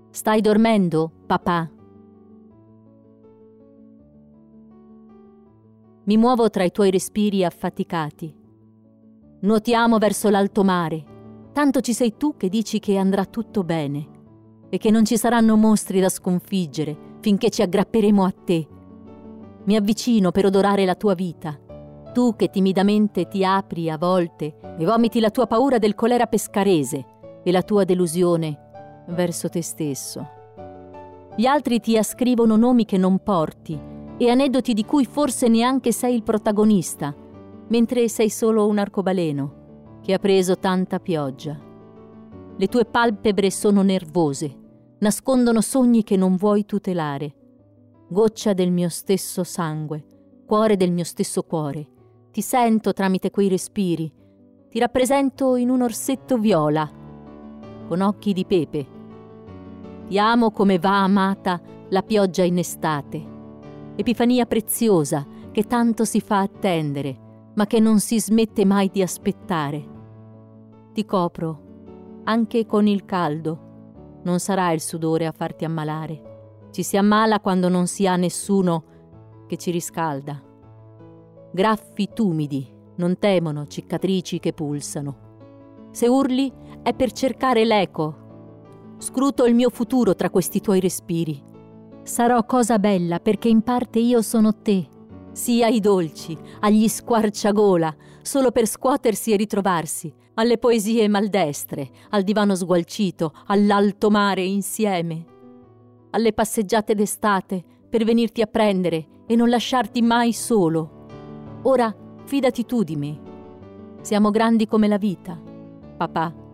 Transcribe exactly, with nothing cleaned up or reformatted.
Stai dormendo, papà? Mi muovo tra i tuoi respiri affaticati. Nuotiamo verso l'alto mare. Tanto ci sei tu che dici che andrà tutto bene e che non ci saranno mostri da sconfiggere finché ci aggrapperemo a te. Mi avvicino per odorare la tua vita. Tu che timidamente ti apri a volte e vomiti la tua paura del colera pescarese e la tua delusione verso te stesso. Gli altri ti ascrivono nomi che non porti e aneddoti di cui forse neanche sei il protagonista, mentre sei solo un arcobaleno che ha preso tanta pioggia. Le tue palpebre sono nervose, nascondono sogni che non vuoi tutelare. Goccia del mio stesso sangue, cuore del mio stesso cuore, ti sento tramite quei respiri, ti rappresento in un orsetto viola, con occhi di pepe. Ti amo come va amata la pioggia in estate, epifania preziosa che tanto si fa attendere, ma che non si smette mai di aspettare. Ti copro, anche con il caldo. Non sarà il sudore a farti ammalare. Ci si ammala quando non si ha nessuno che ci riscalda. Graffi tumidi non temono cicatrici che pulsano. Se urli è per cercare l'eco. Scruto il mio futuro tra questi tuoi respiri. Sarò cosa bella perché in parte io sono te, sia ai dolci, agli squarciagola, solo per scuotersi e ritrovarsi, alle poesie maldestre, al divano sgualcito, all'alto mare insieme, alle passeggiate d'estate per venirti a prendere e non lasciarti mai solo. Ora fidati tu di me. Siamo grandi come la vita, papà.